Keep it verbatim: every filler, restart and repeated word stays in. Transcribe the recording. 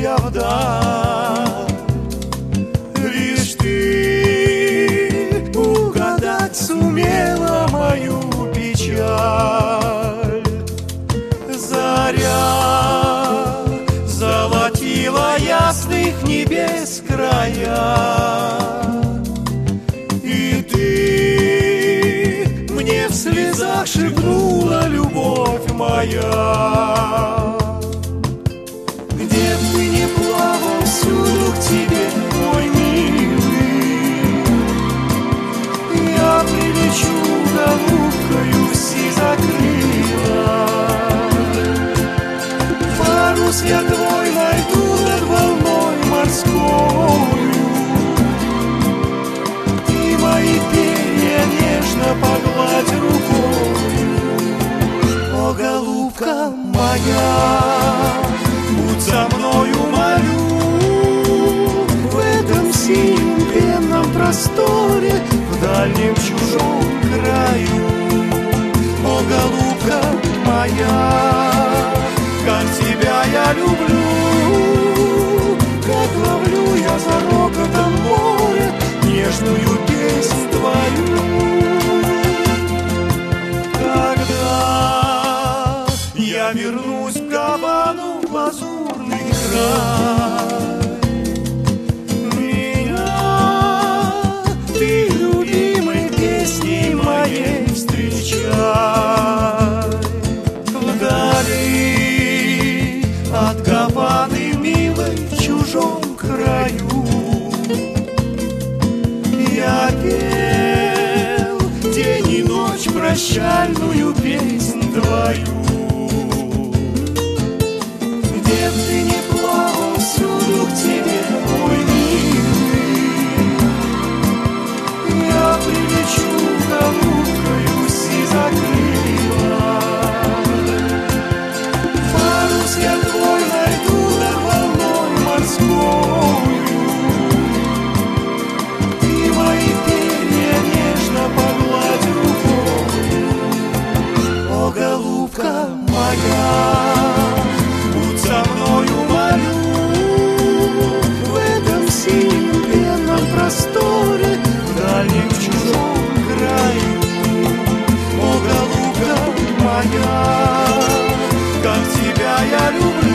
я вдаль. Лишь ты угадать сумела мою печаль. Заря золотила ясных небес края, и ты мне в слезах шепнула, любовь моя. Где б ты ни плавал, всюду к тебе, мой милый, я прилечу голубкою сизокрылой. Парус я твой найду над волной морской, и мои перья нежно погладь рукою. О, голубка моя, будь со мною, молю, в этом синем пенном просторе, в дальнем чужом краю. О, голубка моя, как тебя я люблю, как ловлю я за рокотом моря нежную песнь твою. Когда я вернусь в Гавану, в лазурный край, меня ты любимой песней моей встречай. Вдали от Гаваны, милой, в чужом краю, я пел день и ночь прощальную песнь твою. Где б ты ни плавал, всюду к тебе, мой милый, я прилечу голубкою сизокрылой. Парус я твой найду над волной морской, и мои перья нежно погладь рукой. О, голубка моя, будь со мною, молю, в этом синем пенном просторе, в дальнем чужом краю. О, голубка моя, как тебя я люблю,